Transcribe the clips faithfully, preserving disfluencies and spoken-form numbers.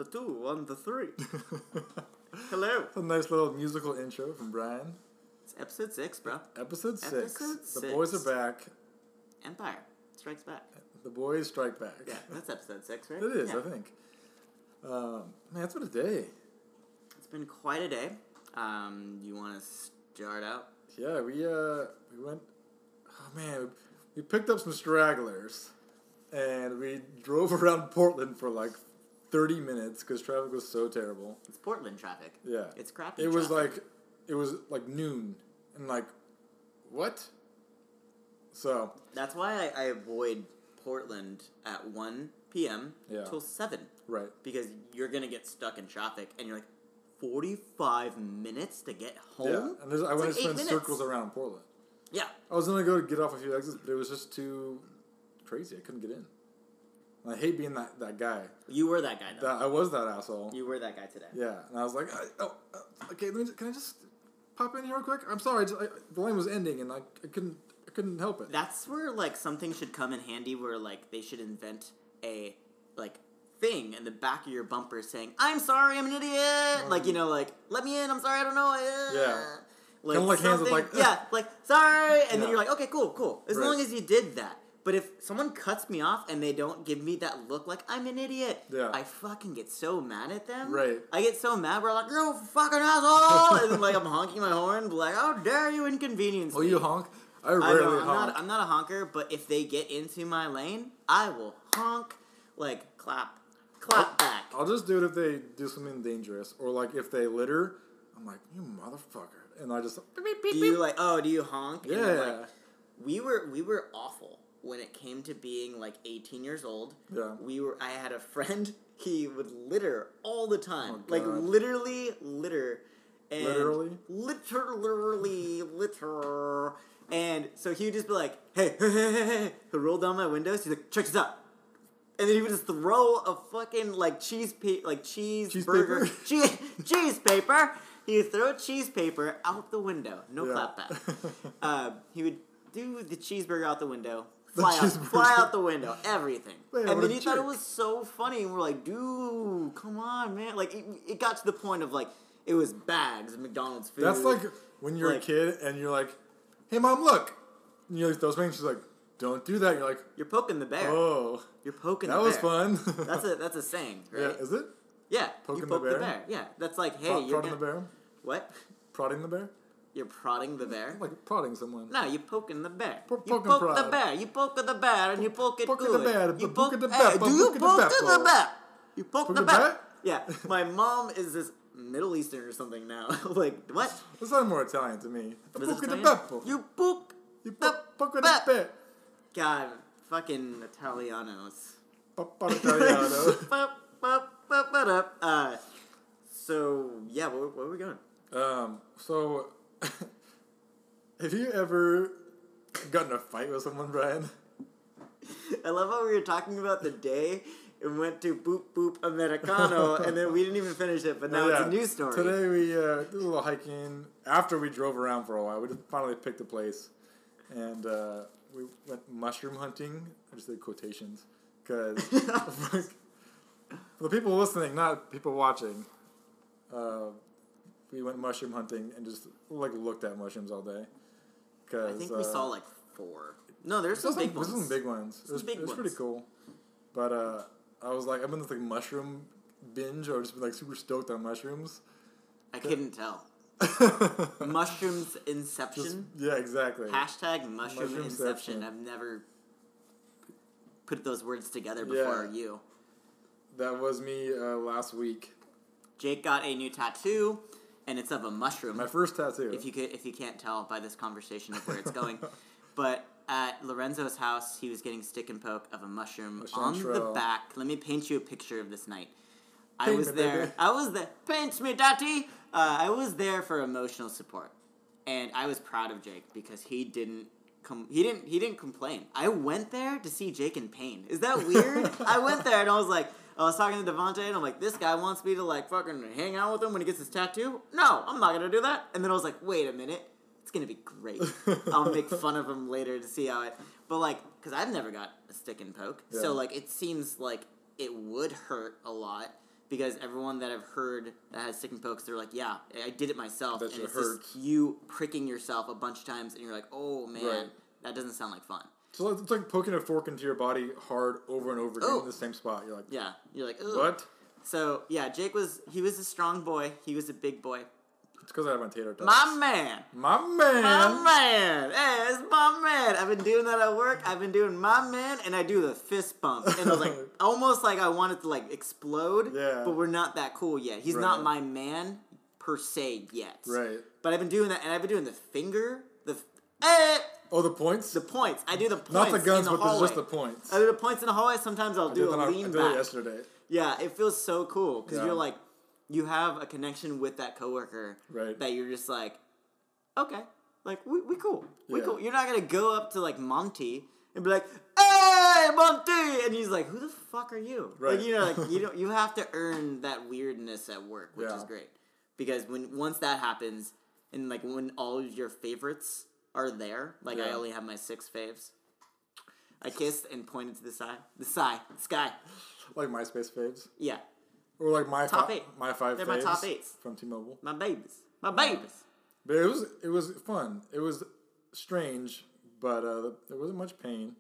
two, one to three. Hello. A nice little musical intro from Brian. It's episode six, bro. Episode six. Episode the six. boys are back. Empire Strikes Back. The boys strike back. Yeah, that's episode six, right? It is, yeah. I think. Um, man, it's been a day. It's been quite a day. Um, you want to start out? Yeah, we uh we went. Oh man, we picked up some stragglers, and we drove around Portland for like thirty minutes because traffic was so terrible. It's Portland traffic. Yeah, it's crappy. It was traffic. like, it was like noon, and like, what? So that's why I, I avoid Portland at one p.m. Yeah. till seven. Right. Because you're gonna get stuck in traffic, and you're like, forty-five minutes to get home. Yeah, and there's, I it's went like to spin minutes. circles around Portland. Yeah. I was gonna go get off a few exits, but it was just too crazy. I couldn't get in. And I hate being that, that guy. You were that guy, though. That I was that asshole. You were that guy today. Yeah, and I was like, I, oh, uh, okay, let me. Can I just pop in here real quick? I'm sorry, I just, I, the line was ending, and I, I couldn't. I couldn't help it. That's where like something should come in handy. Where like they should invent a like thing in the back of your bumper saying, "I'm sorry, I'm an idiot." Um, like you know, like let me in. I'm sorry, I don't know. Uh, yeah. Like, kind of like hands with like, yeah, like sorry, and yeah. then you're like, okay, cool, cool. As right. long as you did that. But if someone cuts me off and they don't give me that look like I'm an idiot, yeah. I fucking get so mad at them. Right. I get so mad. We're like, you fucking asshole, and then like I'm honking my horn, like, how dare you inconvenience oh, me? Oh, you honk? I I rarely know, I'm honk. not. I'm not a honker, but if they get into my lane, I will honk, like clap, clap I'll, back. I'll just do it if they do something dangerous, or like if they litter. I'm like, you motherfucker, and I just. Beep, beep, beep, do you like? Oh, do you honk? Yeah. And, like, we were we were awful when it came to being like eighteen years old. Yeah. We were. I had a friend. He would litter all the time, Oh, like God. literally litter. And Literally. Literally litter. And so he would just be like, hey, hey, hey, hey, hey. He'll roll down my windows. He's like, check this out. And then he would just throw a fucking, like, cheese pa- like cheese, cheese burger. Paper? Cheese, cheese paper. He would throw cheese paper out the window. No yeah. clap back. uh, he would do the cheeseburger out the window. The Fly out, cheeseburger. fly out the window. Everything. Man, and what then a he thought it jerk. was so funny. And we're like, dude, come on, man. Like, it, it got to the point of, like, it was bags of McDonald's food. That's like when you're like, a kid and you're like, hey, Mom, look. And you like, those things, she's like, don't do that. You're like, you're poking the bear. oh. You're poking that the was bear. fun. that's a that's a saying, right? Yeah, is it? Yeah, Poking you poke the the bear? bear. Yeah, that's like, hey, Pro- you're prodding gonna... the bear? What? Prodding the bear? You're prodding the bear? Like prodding someone. No, you're poking the bear. Po- you poke and poke the prod. bear. You poke the bear and you poke it Poke good. the bear, You poke poke the hey, bear, do poke you the poke bear. the bear? You poke Poke the the bear? bear? Yeah, my mom is this Middle Eastern or something now. Like, what? That sounded more Italian to me. What is it Poke the Italian? beppo. You poke You the poke poke the bear. bear. God, fucking Italianos. Papa Italiano. Bup, bup, bup, bup, up. Uh, so, yeah, where, where are we going? Um, so, have you ever gotten in a fight with someone, Brian? I love how we were talking about the day and went to boop boop Americano, and then we didn't even finish it, but now Oh, it's yeah. a new story. Today we uh, did a little hiking. After we drove around for a while, we just finally picked a place, and uh, we went mushroom hunting. I just did quotations because for the people listening, not people watching, uh, we went mushroom hunting and just like looked at mushrooms all day. I think we uh, saw like four. No, there's some There's big some, ones. there's some big ones. Some It was, big it was ones. pretty cool. But uh, I was like, I've been this like mushroom binge, or just been like super stoked on mushrooms. I couldn't tell. Mushrooms Inception. Just, yeah, exactly. Hashtag Mushroom, Mushroom Inception. Inception. I've never put those words together before Yeah. you. That was me uh, last week. Jake got a new tattoo, and it's of a mushroom. My first tattoo. If you could, if you can't tell by this conversation of where it's going, but at Lorenzo's house, he was getting stick and poke of a mushroom A on the chanterelle. back. Let me paint you a picture of this night. I Paint was me, there. baby. I was there. Paint me, daddy. Uh, I was there for emotional support, and I was proud of Jake because he didn't. Com- he didn't. He didn't complain. I went there to see Jake in pain. Is that weird? I went there and I was like, I was talking to Devontae and I'm like, this guy wants me to like fucking hang out with him when he gets his tattoo. No, I'm not gonna do that. And then I was like, wait a minute, it's gonna be great. I'll make fun of him later to see how it. But like, because I've never got a stick and poke, Yeah. so like it seems like it would hurt a lot because everyone that I've heard that has stick and pokes, they're like, yeah, I did it myself. That and shit it's hurts. just you pricking yourself a bunch of times, and you're like, oh, man, Right. that doesn't sound like fun. So it's like poking a fork into your body hard over and over again Oh. in the same spot. You're like, Yeah, you're like, ugh. what? So, yeah, Jake was, he was a strong boy. He was a big boy. It's because I have my tater tots. My man. My man. My man. Hey, it's my man. I've been doing that at work. I've been doing my man, and I do the fist bump. And I was like, almost like I wanted to, like, explode. Yeah. But we're not that cool yet. He's Right. not my man, per se, yet. Right. But I've been doing that, and I've been doing the finger, the, eh, Oh, the points? the points. I do the points Not the guns, in the but there's hallway. just the points. I do the points in the hallway. Sometimes I'll I do did a that on- lean I did back. it yesterday. Yeah, it feels so cool because Yeah. you're like, you have a connection with that coworker Right. that you're just like, okay, like we we cool, we Yeah. cool. You're not gonna go up to like Monty and be like, hey Monty, and he's like, who the fuck are you? Right. Like you know, like you don't you have to earn that weirdness at work, which Yeah. is great because when once that happens and like when all of your favorites are there, like I Yeah. only have my six faves. I kissed and pointed to the side, the side, sky. Like MySpace faves. Yeah. Or like my Top fi- eight. my five They're faves my top eights. from T-Mobile. My babies. My babies. But it was it was fun. It was strange, but uh, there wasn't much pain.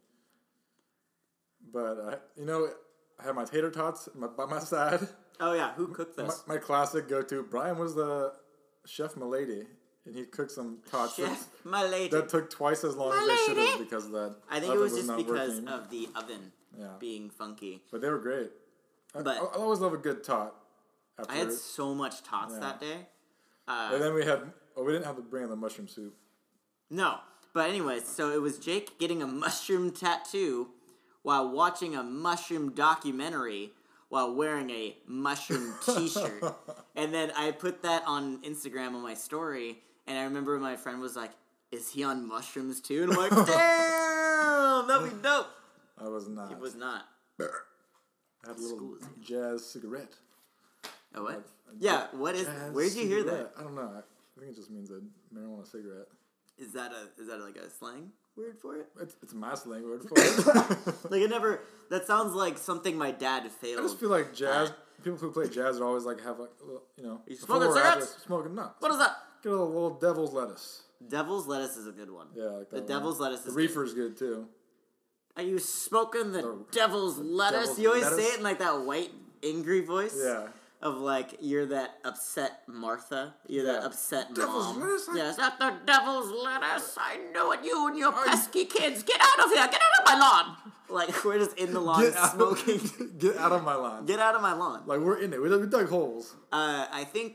But I, you know, I had my tater tots my, by my side. Oh yeah, who cooked My, this? my classic go-to. Brian was the chef milady, and he cooked some tots that, Chef, my lady. that took twice as long as they should have because of that. I think it oven was just not because working. of the oven Yeah. being funky. But they were great. I, But- I, I always love a good tot. I had afterwards. so much tots Yeah. that day. Uh, And then we had. Oh, we didn't have to bring in the mushroom soup. no, but anyways, so it was Jake getting a mushroom tattoo while watching a mushroom documentary while wearing a mushroom T-shirt, and then I put that on Instagram on my story, and I remember my friend was like, "Is he on mushrooms too?" And I'm like, "Damn, that'd be dope." I was not. He was not. I had a little School is jazz cigarette. Oh what? A Yeah, what is? jazz Where'd you hear that? cigarette. I don't know. I I think it just means a marijuana cigarette. Is that a is that like a slang word for it? It's, it's my slang word for it. Like it never. That sounds like something my dad failed. I just feel like jazz. People who play jazz are always like have like a little, you know. you before smoking or after- cigarettes? Smoking no. What is that? Get a little, little devil's lettuce. Devil's lettuce is a good one. Yeah, like that. The one. devil's lettuce The is reefer's good too. Are you smoking the The devil's lettuce? devil's You always lettuce? say it in like that white, angry voice. Yeah. Of like you're that upset Martha. You're that Yeah. upset Devil's mom. lettuce? I- Yeah, is that the devil's lettuce? I know it. You and your pesky kids. Get out of here. Get out of my lawn. Like we're just in the lawn Get out, smoking. get out of my lawn. Get out of my lawn. Like we're in it. We, we dug holes. Uh, I think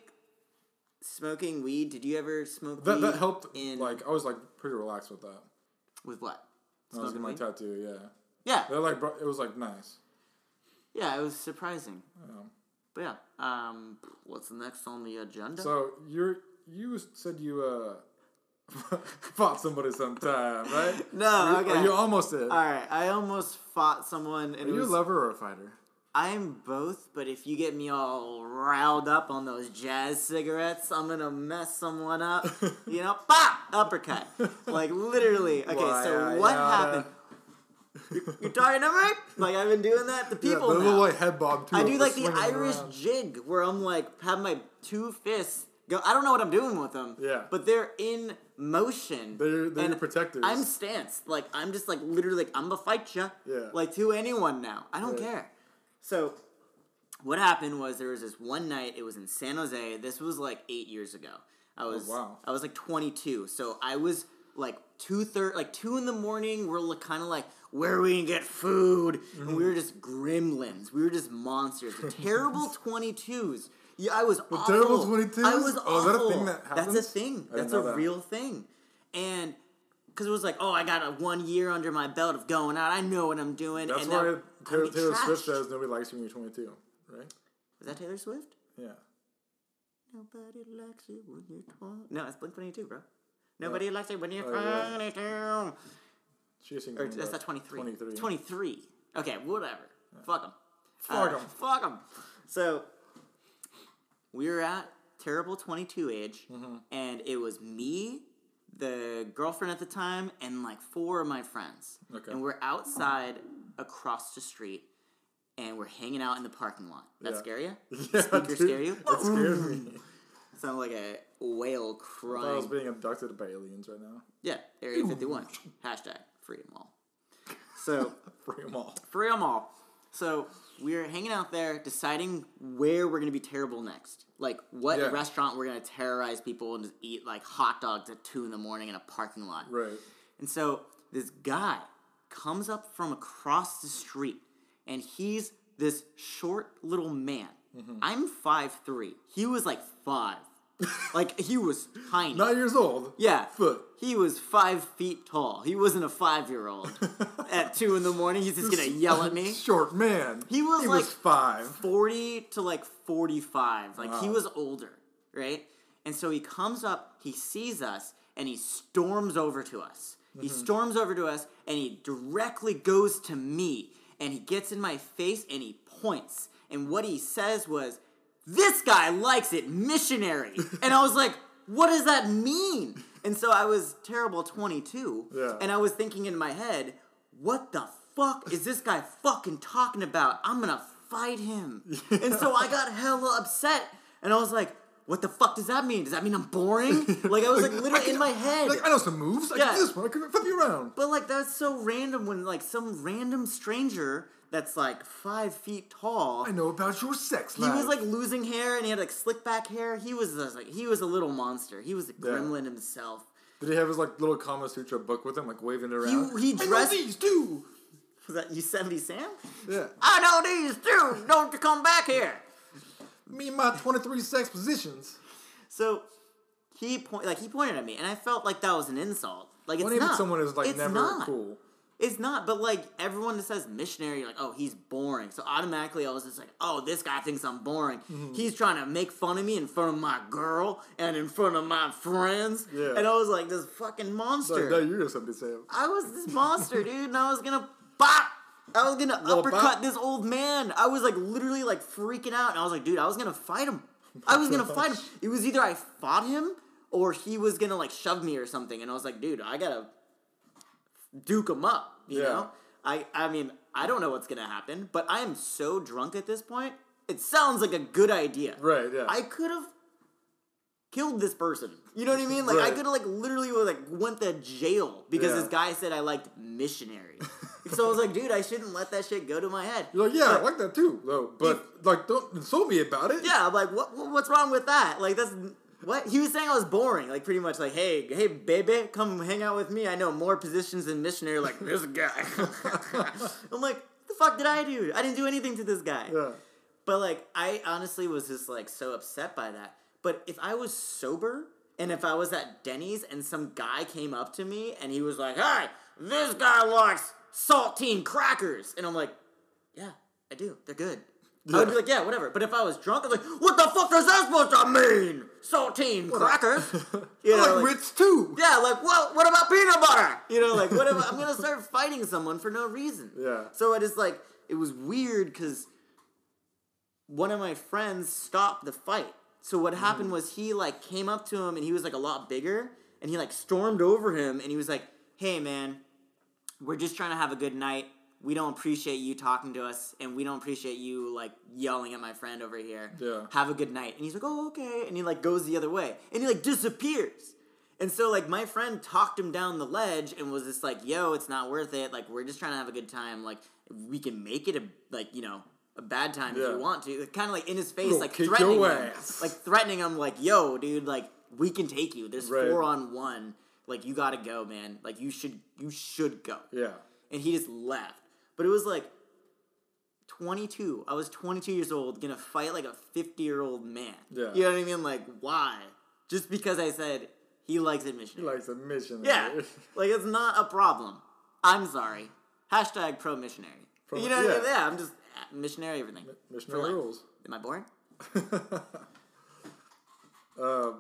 smoking weed. Did you ever smoke That weed? that helped. In Like I was like pretty relaxed with that. with what? When I was Smoking getting my weed? tattoo. Yeah. Yeah, They're like bro- it was like nice. yeah. It was surprising. Um, But yeah. Um, what's next on the agenda? so you're you said you uh fought somebody sometime, right? no. Or you- Okay. Or you almost did. All right. I almost fought someone, and Are it you was. a lover or a fighter? I'm both, but if you get me all riled up on those jazz cigarettes, I'm gonna mess someone up. You know, pop uppercut, like literally. Okay, Why, so uh, what yeah, happened? You, you talking to me? Like I've been doing that to people yeah, the now. little like head bob too. I of do like the swinging them Irish around. jig where I'm like have my two fists go. I don't know what I'm doing with them. Yeah. But they're in motion. They're- they're and your protectors. I'm stanced. Like I'm just like literally like I'm gonna fight you. Yeah. Like to anyone now. I don't Right. care. So what happened was there was this one night. It was in San Jose. This was like eight years ago. I was Oh, wow. I was like twenty-two. So I was like two thirty, like two in the morning. We're like, kind of like, where are we gonna get food? Mm-hmm. And we were just gremlins. We were just monsters. The terrible twenty-twos. Yeah, I was awful. terrible twenty-twos? I was Oh, is that a awful. thing that That's a happens? thing. I didn't That's know a that. real thing. And because it was like, oh, I got a one year under my belt of going out. I know what I'm doing. That's and why now I'm Taylor, getting Taylor Swift trashed. says nobody likes you when you're twenty-two, right? Was that Taylor Swift? Yeah. Nobody likes you when you're twenty. No, it's Blink twenty-two, bro. Nobody likes you when you're Oh, yeah. twenty-two. She's singing Or about that's not twenty-three. twenty-three. It's twenty-three. Okay, whatever. Fuck them. Fuck 'em. Fuck them. So, we were at terrible twenty-two age, Mm-hmm. and it was me, the girlfriend at the time, and like four of my friends. Okay. And we're outside across the street, and we're hanging out in the parking lot. That Yeah. scare you? Yeah, Speaker dude, scare you? That scared me. Sound like a whale I thought I was crying. being abducted by aliens right now. Yeah, Area fifty-one. Hashtag free 'em all. So, Free them all. free 'em all. So, we're hanging out there deciding where we're going to be terrible next. Like, what Yeah. restaurant we're going to terrorize people and just eat, like, hot dogs at two in the morning in a parking lot. Right. And so, this guy comes up from across the street, and he's this short little man. Mm-hmm. I'm five three. He was like five. Like, he was tiny. Nine years old. Yeah. Foot. He was five feet tall. He wasn't a five-year-old. At two in the morning, he's just gonna yell at me. Short man. He was he like was five. forty to like forty-five. Like, he Wow. was older, right? And so he comes up, he sees us, and he storms over to us. He Mm-hmm. storms over to us, and he directly goes to me, and he gets in my face, and he points. And what he says was, "This guy likes it, missionary." And I was like, what does that mean? And so I was terrible twenty-two, Yeah. and I was thinking in my head, what the fuck is this guy fucking talking about? I'm gonna fight him. Yeah. And so I got hella upset, and I was like, what the fuck does that mean? Does that mean I'm boring? Like, I was like literally in my head. Like, I know some moves. I Yeah. can do this one. I can flip you around. But like, that's so random when like some random stranger that's like five feet tall. I know about your sex He life. was like losing hair and he had like slick back hair. He was just, like he was a little monster. He was a Yeah. gremlin himself. Did he have his like little Kama Sutra book with him, like waving it around? He he I know dressed. these too. Was that Yosemite Sam? Yeah. I know these too. Don't you come back here. Me and my twenty-three sex positions. So he point like he pointed at me, and I felt like that was an insult. Like it's When even not. someone is like It's never not. cool. It's not, but like everyone that says missionary, you're like, oh, he's boring. So automatically I was just like, oh, this guy thinks I'm boring. Mm-hmm. He's trying to make fun of me in front of my girl and in front of my friends. Yeah. And I was like, this fucking monster. Like, no, you're just something to say. I was this monster, dude, and I was gonna bop. I was gonna Little uppercut bop? this old man. I was like literally like freaking out, and I was like, dude, I was gonna fight him. I was gonna fight him. It was either I fought him or he was gonna like shove me or something, and I was like, dude, I gotta duke him up. You Yeah. know? I I mean, I don't know what's gonna happen, but I am so drunk at this point. It sounds like a good idea. Right, yeah. I could have killed this person. You know what I mean? Like I Right. could have like literally like went to jail because Yeah. this guy said I liked missionary. So I was like, dude, I shouldn't let that shit go to my head. You're like, yeah, I But- like that too, though. But like, don't insult me about it. Yeah, I'm like, what? what- What's wrong with that? Like that's what he was saying. I was boring. Like pretty much like, hey, hey, baby, come hang out with me. I know more positions than missionary. Like this guy. I'm like, what the fuck did I do? I didn't do anything to this guy. Yeah. But like, I honestly was just like so upset by that. But if I was sober and if I was at Denny's and some guy came up to me and he was like, hey, this guy likes saltine crackers, and I'm like, yeah, I do. They're good. I would be like, yeah, whatever. But if I was drunk, I was like, what the fuck is that supposed to mean? Saltine crackers? You I know, like like- Ritz too. yeah, like, what, what about peanut butter? You know, like, what if I'm going to start fighting someone for no reason? Yeah. So it is like, it was weird because one of my friends stopped the fight. So what happened was he, like, came up to him and he was, like, a lot bigger. And he, like, stormed over him and he was like, hey, man, we're just trying to have a good night. We don't appreciate you talking to us, and we don't appreciate you, like, yelling at my friend over here. Yeah. Have a good night. And he's like, oh, okay. And he, like, goes the other way. And he, like, disappears. And so, like, my friend talked him down the ledge and was just like, yo, it's not worth it. Like, we're just trying to have a good time. Like, we can make it, a like, you know, a bad time Yeah. if you want to. Kind of, like, in his face, We'll like, kick threatening your him. ass. Like, threatening him, like, yo, dude, like, we can take you. There's Right. four on one. Like, you gotta go, man. Like, you should, you should go. Yeah. And he just left. But it was like twenty-two. I was twenty-two years old, gonna fight like a fifty-year-old man. Yeah. You know what I mean? Like, why? Just because I said he likes it He missionary. likes a mission. Yeah. Like, it's not a problem. I'm sorry. Hashtag pro missionary. Pro- you know what I yeah. mean? Yeah, I'm just uh, missionary everything. Missionary For life. rules. Am I boring? um,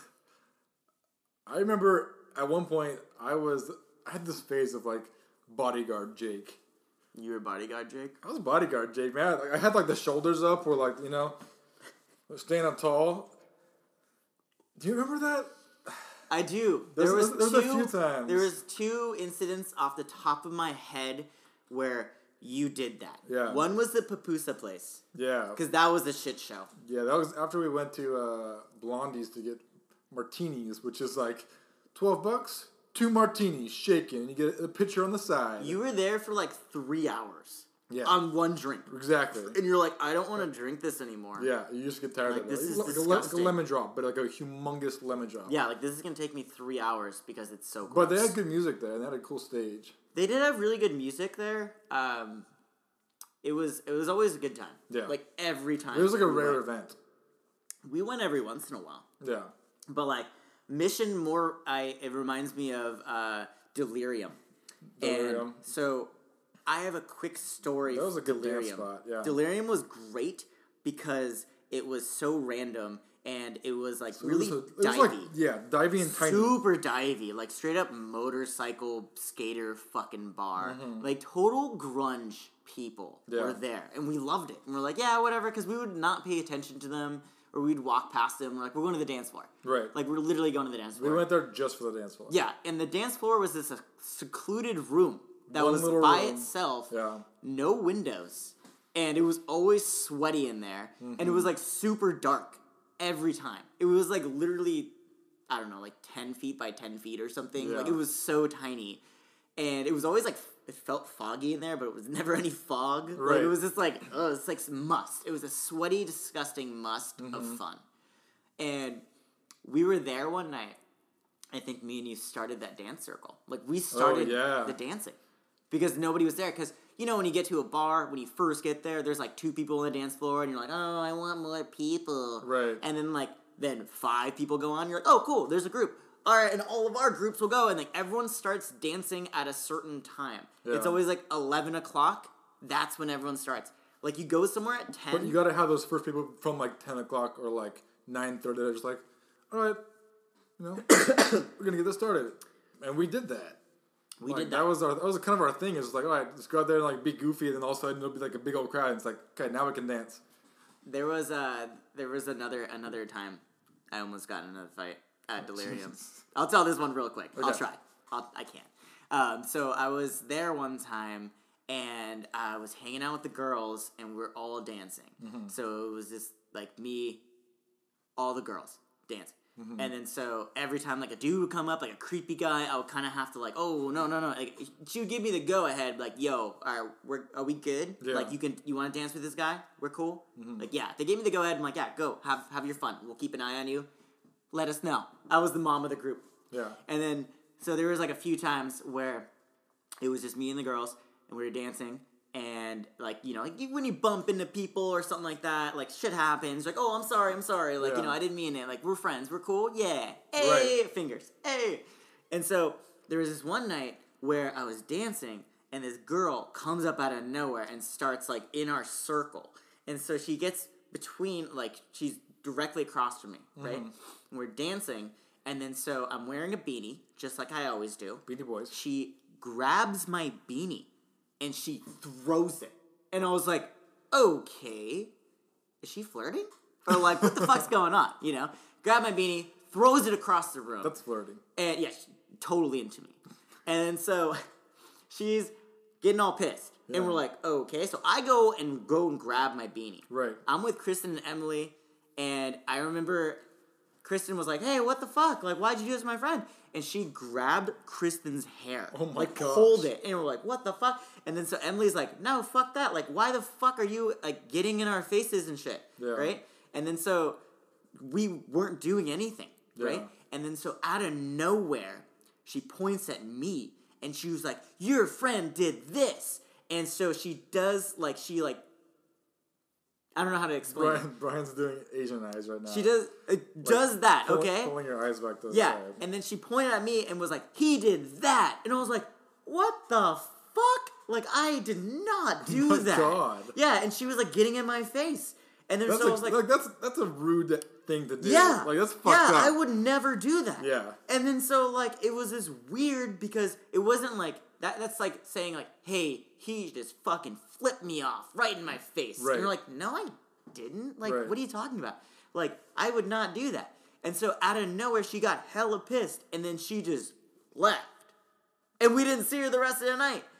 I remember at one point I was I had this phase of like bodyguard Jake. You were bodyguard, Jake? I was bodyguard Jake, man. Like, I had like the shoulders up, where like you know, standing up tall. Do you remember that? I do. There's- there was there's- there's a two, few times. There was two incidents off the top of my head where you did that. Yeah. One was the Papusa place. Yeah. Because that was a shit show. Yeah, that was after we went to uh, Blondie's to get martinis, which is like twelve bucks, two martinis, shaken. You get a picture on the side. You were there for like three hours. Yeah. On one drink. Exactly. And you're like, I don't want to drink this anymore. Yeah, you just get tired Like, of it. this is like, a, le- like a lemon drop, but like a humongous lemon drop. Yeah, like this is going to take me three hours because it's so gross. But they had good music there, and they had a cool stage. They did have really good music there. Um, it was it was always a good time. Yeah. Like every time. It was like a we rare went. event. We went every once in a while. Yeah. But like Mission more I it reminds me of uh, Delirium. Delirium. And so I have a quick story. That was a good Delirium. dance spot, yeah. Delirium was great because it was so random and it was like really it was, a, it divey. was like, yeah, divey and tiny. Super divey, like straight up motorcycle skater fucking bar. Mm-hmm. Like total grunge people Yeah. were there, and we loved it. And we're like, yeah, whatever, because we would not pay attention to them, or we'd walk past them. We're like, we're going to the dance floor. Right. Like we're literally going to the dance floor. We went there just for the dance floor. Yeah, and the dance floor was this uh, secluded room that One was little by room. itself. Yeah. No windows, and it was always sweaty in there, Mm-hmm. and it was like super dark every time. It was like literally, I don't know, like ten feet by ten feet or something. Yeah. Like it was so tiny, and it was always like it felt foggy in there, but it was never any fog. Like, Right. it was just like oh, it's like must. It was a sweaty, disgusting must Mm-hmm. of fun, and we were there one night. I think me and you started that dance circle. Like we started yeah. the dancing. Because nobody was there. Because, you know, when you get to a bar, when you first get there, there's like two people on the dance floor, and you're like, oh, I want more people. Right. And then, like, then five people go on, you're like, oh, cool, there's a group. All right, and all of our groups will go, and like everyone starts dancing at a certain time. Yeah. It's always like eleven o'clock. That's when everyone starts. Like, you go somewhere at ten. But you gotta have those first people from like ten o'clock or like nine thirty. They're just like, all right, you know, we're gonna get this started, and we did that. we Like, did that. that was our that was kind of our thing. It was like, all right, let's go out there and like be goofy, and then all of a sudden it'll be like a big old crowd. And it's like, okay, now we can dance. There was uh there was another another time I almost got in another fight at Delirium. I'll tell this one real quick. I'll Okay. try. I'll, I can't. Um, so I was there one time and I was hanging out with the girls and we're all dancing. Mm-hmm. So it was just like me, all the girls dancing. Mm-hmm. And then so every time like a dude would come up, like a creepy guy, I would kind of have to like, oh no no no, like she would give me the go ahead, like yo, all right, we're are we good? Yeah. Like you can you want to dance with this guy? We're cool. Like yeah, they gave me the go ahead. I'm like yeah, go have have your fun. We'll keep an eye on you. Let us know. I was the mom of the group. Yeah. And then so there was like a few times where it was just me and the girls, and we were dancing. And, like, you know, like when you bump into people or something like that, like, shit happens. Like, oh, I'm sorry, I'm sorry. Like, Yeah. you know, I didn't mean it. Like, we're friends. We're cool. Yeah. Hey, Right. fingers. Hey. And so there was this one night where I was dancing, and this girl comes up out of nowhere and starts, like, in our circle. And so she gets between, like, she's directly across from me, right? And we're dancing, and then so I'm wearing a beanie, just like I always do. Beanie Boys. She grabs my beanie and she throws it. And I was like, okay, is she flirting? Or like, what the fuck's going on? You know? Grab my beanie, throws it across the room. That's flirting. And yeah, she's totally into me. And then so she's getting all pissed. Yeah. And we're like, okay. So I go and go and grab my beanie. Right. I'm with Kristen and Emily, and I remember Kristen was like, hey, what the fuck? Like, why'd you do this to my friend? And she grabbed Kristen's hair. Oh my Like, gosh. pulled it. And we're like, what the fuck? And then so Emily's like, no, fuck that. Like, why the fuck are you, like, getting in our faces and shit? Yeah. Right? And then so we weren't doing anything. Right? Yeah. And then so out of nowhere, she points at me, and she was like, your friend did this. And so she does, like, she, like, I don't know how to explain it. Brian, Brian's doing Asian eyes right now. She does it does that, Pull- okay? Pulling your eyes back to the Yeah, side. and then she pointed at me and was like, "He did that," and I was like, "What the fuck? Like, I did not do my that." God. Yeah, and she was like getting in my face, and then That's so a, I was like, like, that's that's a rude thing to do. "Yeah, Like that's fucked yeah, up. I would never do that." Yeah. and then so like it was this weird because it wasn't like that. That's like saying like, "Hey, he just fucking flipped me off right in my face," Right. and you're like, "No, I didn't. Like, Right. what are you talking about? Like, I would not do that." And so out of nowhere, she got hella pissed, and then she just left, and we didn't see her the rest of the night.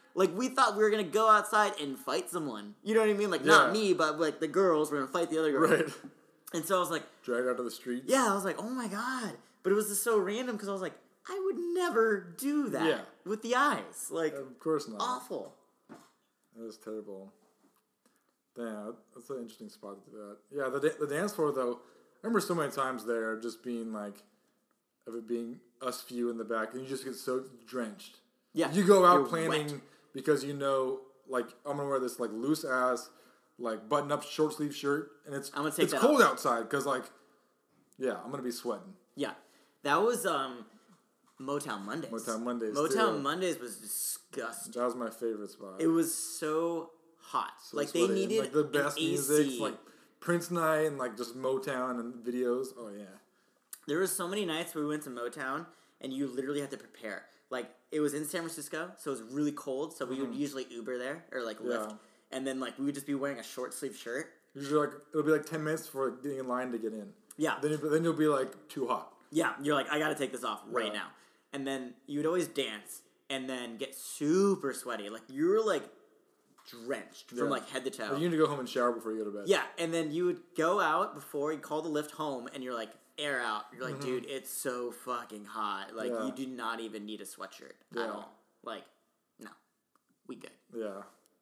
Like, we thought we were going to go outside and fight someone. You know what I mean? Like, Yeah. not me, but, like, the girls were going to fight the other girl. Right. And so I was like... Dragged out to the streets. Yeah, I was like, oh my god. But it was just so random because I was like, I would never do that Yeah. with the eyes. Like, Of course not. awful. That was terrible. Damn, that's an interesting spot to do that. Yeah, the, da- the dance floor, though, I remember so many times there just being like, of it being us few in the back, and you just get so drenched. Yeah. You go out You're planning wet. because you know, like, I'm going to wear this, like, loose ass, like, button up short sleeve shirt, and it's, I'm gonna take it's that cold off. outside because, like, yeah, I'm going to be sweating. Yeah. That was um, Motown Mondays. Motown Mondays, Motown too. Mondays was disgusting. That was my favorite spot. It was so hot. So like, sweaty. they And, needed like, the best an A C. music, like Prince night and like just Motown and videos. Oh yeah. There was so many nights where we went to Motown and you literally had to prepare. Like, it was in San Francisco, so it was really cold, so we Mm-hmm. would usually Uber there or like Lyft. Yeah. And then like we would just be wearing a short sleeve shirt. Usually like it'll be like ten minutes before getting in line to get in. Yeah. Then you, then you'll be like too hot. Yeah, you're like, I gotta take this off right Yeah. now. And then you would always dance and then get super sweaty. Like, you were like drenched from Yeah. like head to toe. Like, you need to go home and shower before you go to bed. Yeah, and then you would go out before you call the lift home and you're like, air out. You're like, dude, it's so fucking hot. Like, Mm-hmm. Yeah. you do not even need a sweatshirt at Yeah. all. Like, no. We good. Yeah.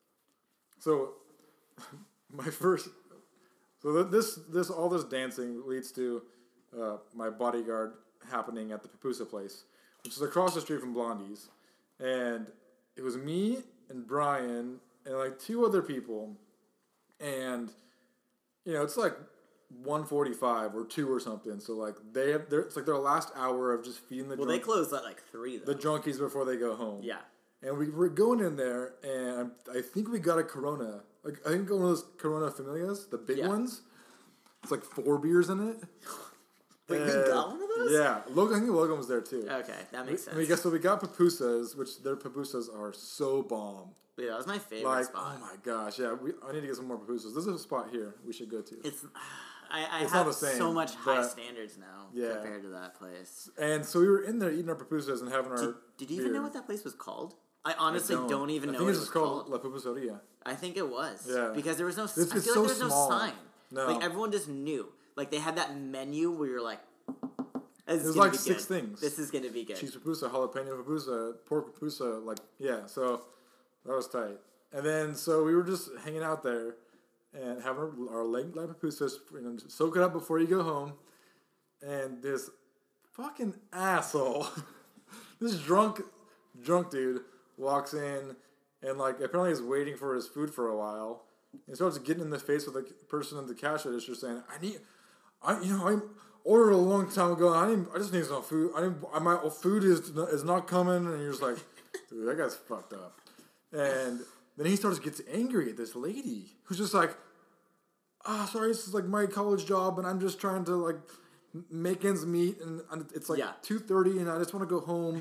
So my first, so th- this this all this dancing leads to uh, my bodyguard happening at the Papusa place, which is across the street from Blondie's, and it was me and Brian and like two other people, and you know it's like one forty-five or two or something. So like they have, they're, it's like their last hour of just feeding the Well, drunk, they closed at like three, though. the junkies before they go home. Yeah. And we were going in there, and I think we got a Corona. Like I think one of those Corona Familias, the big Yeah. ones. It's like four beers in it. Wait, we And- got one of those? Yeah, Logan. I think Logan was there too. Okay, that makes And we sense. guess so. We got pupusas, which their pupusas are so bomb. Yeah, that was my favorite Like, spot. oh my gosh, yeah. We, I need to get some more pupusas. There's a spot here we should go to. It's, I, I It's not have the same, so much high but- standards now Yeah. compared to that place. And so we were in there eating our pupusas and having our. Did, did you even beer. know what that place was called? I honestly I don't. even I know think what it's it was just called, called. La Pupuseria. I think it was. Yeah. Because there was no. It's- I it's feel so like there was small. no sign. No. Like, everyone just knew. Like, they had that menu where you're like, this is There's gonna like be six good. things. This is gonna be good. Cheese pupusa, jalapeno pupusa, pork pupusa, like yeah. So that was tight. And then so we were just hanging out there and having our, our late night pupusas, you know, just soak it up before you go home. And this fucking asshole, this drunk, drunk dude walks in and like apparently is waiting for his food for a while. And starts getting in the face with the person in the cash register saying, "I need, I you know I ordered a long time ago. And I need, I just need some food. I need, my food is is not coming." And you're just like, "Dude, that guy's fucked up." And then he starts to get angry at this lady who's just like, "Ah, oh, sorry, this is like my college job, and I'm just trying to like make ends meet, and it's like Yeah. two thirty, and I just want to go home."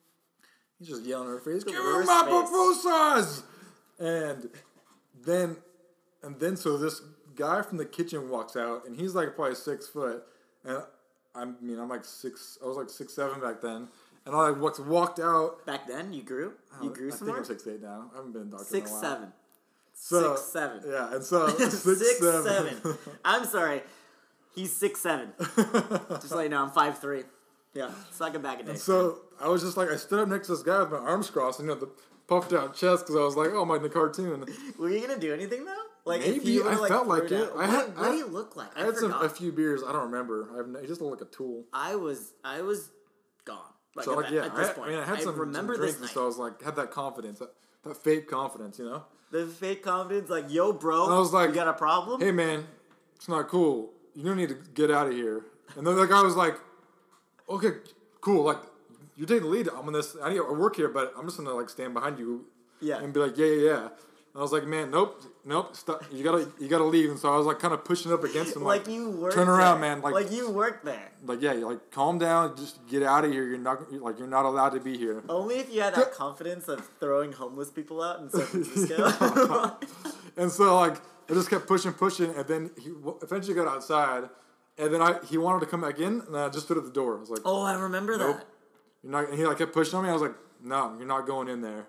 He's just yelling in her face, The "Give me worst my face. pupusas!" And then, and then so this guy from the kitchen walks out, and he's like probably six foot, and I mean I'm like six, I was like six seven back then, and I like walked out. Back then, you grew. You grew I some think more. I'm six eight now. I haven't been a doctor Six in a while. seven. So, Six seven. Yeah, and so six, Six seven. seven. I'm sorry. He's six seven. Just let you know, I'm five three. Yeah, suck it back a day. And so I was just like, I stood up next to this guy with my arms crossed, and you know, the puffed out chest, because I was like, oh, I'm like in the cartoon. Were you gonna do anything though? Like, if Maybe, you were, I like, felt like thrown it. out- I what, had- what I- do you look like? I I, had some forgot. a few beers. I don't remember. I have no, he just looked like a tool. I was, I was gone. Like, So at, like, that- yeah, at this I, point, I mean, I had some, remember some this drinks, and night. so I was like, had that confidence, that, that fake confidence, you know. The fake confidence, like, yo, bro, And I was like, you got a problem? Hey man, it's not cool. You don't need to get out of here. And then the guy was like, okay, cool. Like, you're taking the lead. I'm on this. I need to work here, but I'm just gonna like stand behind you. Yeah. And be like, yeah, yeah, yeah. And I was like, man, nope, nope. Stop. You gotta, you gotta leave. And so I was like, kind of pushing up against him, like, like you worked turn around, there. man. Like, like you worked there. like, yeah, you're like, calm down. Just get out of here. You're not, like, you're not allowed to be here. Only if you had that confidence of throwing homeless people out in San Francisco. And so like, I just kept pushing, pushing, and then he w- eventually got outside. And then I, he wanted to come back in, and I just stood at the door. I was like, Oh, I remember Nope. that. You're not, and he like kept pushing on me. I was like, no, you're not going in there.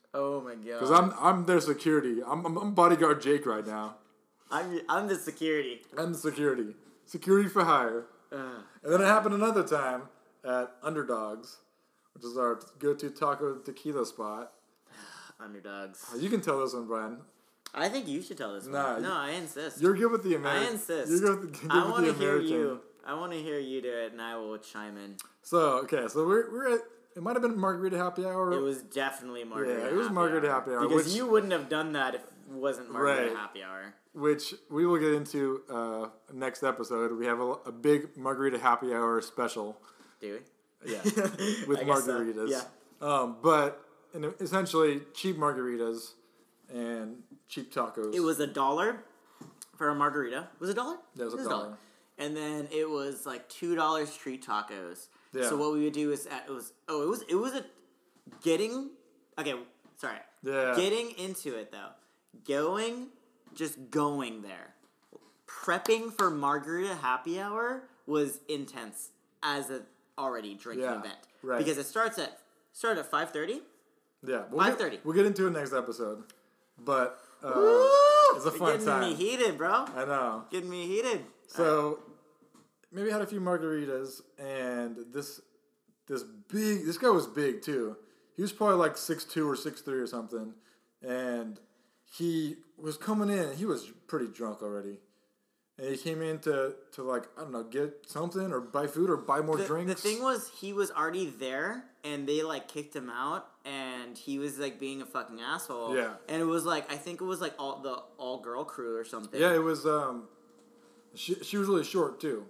Oh my god. Because I'm I'm their security. I'm, I'm I'm bodyguard Jake right now. I'm I'm the security. I'm the security. Security for hire. Ugh. And then it happened another time at Underdogs, which is our go-to taco tequila spot. Underdogs. You can tell this one, Brian. I think you should tell this Nah, one. No, you- I insist. You're good with the American. I insist. You're good with, good I with want the to hear American. you. I want to hear you do it, and I will chime in. So okay, so we're we're at. It might have been Margarita Happy Hour. It was definitely Margarita. Yeah, it was happy Margarita hour. Happy Hour, Because which- you wouldn't have done that if it wasn't Margarita Right. Happy Hour. which we will get into uh, next episode. We have a, a big Margarita Happy Hour special. Do we? Yeah, with I guess so. margaritas. Yeah. Um, but and essentially cheap margaritas and cheap tacos. It was a dollar for a margarita. Was it a dollar? That was a It dollar. And then it was like two dollars street tacos. Yeah. So what we would do is at, it was oh it was it was a getting okay sorry Yeah. getting into it though going just going there prepping for Margarita Happy Hour was intense as a already drinking Yeah, event right. because it starts at started at five thirty. Yeah, we'll five get- thirty. We'll get into it next episode, but uh, Woo! it's a fun getting time. me heated, bro. I know. Getting me heated. So maybe had a few margaritas, and this this big this guy was big too. He was probably like six two or six three or something, and he was coming in. He was pretty drunk already, and he came in to, to like I don't know, get something or buy food or buy more the, drinks. The thing was, he was already there, and they like kicked him out, and he was like being a fucking asshole. Yeah. And it was like I think it was like all the all girl crew or something. Yeah, it was. Um, she she was really short too.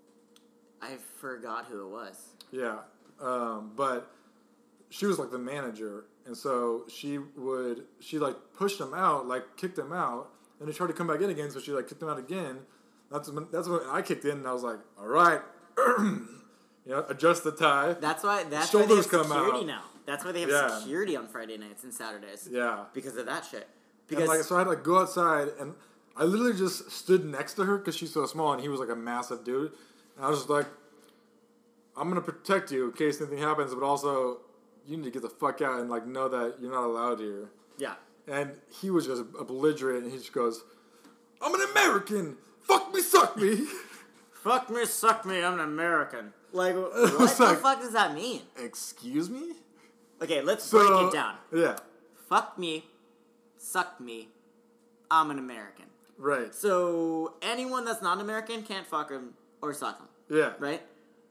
I forgot who it was. Yeah, um, but she was like the manager, and so she would she like pushed him out, like kicked him out, and he tried to come back in again. So she like kicked him out again. That's when, that's when I kicked in, and I was like, all right, you know, adjust the tie. That's why. That's why they Shoulders have come security out. now. That's why they have Yeah. security on Friday nights and Saturdays. Yeah, Because of that shit. and Because like so I had to like go outside, and I literally just stood next to her because she's so small, and he was like a massive dude, and I was just like, I'm gonna protect you in case anything happens, but also you need to get the fuck out and like know that you're not allowed here. yeah. And he was just a belligerent, and he just goes, I'm an American! Fuck me, suck me! Fuck me, suck me. I'm an American. Like what was the like- fuck does that mean? Excuse me? Okay, let's So, break it down. Yeah, Fuck me, suck me, I'm an American. right. So anyone that's not American can't fuck him or suck him, Yeah. right?